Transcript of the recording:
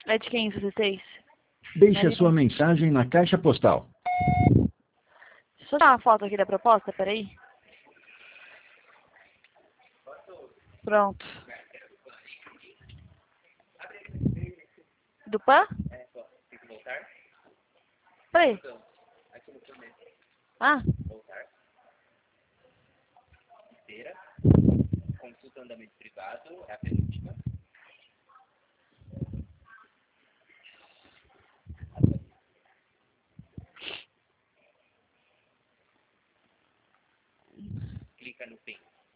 É de quem 16? Deixe a sua mensagem na caixa postal. Deixa eu dar uma foto aqui da proposta, peraí. Pronto. Do PAN? Peraí. Ah. Consulta andamento privado, é a penúltima. Clica no PIN.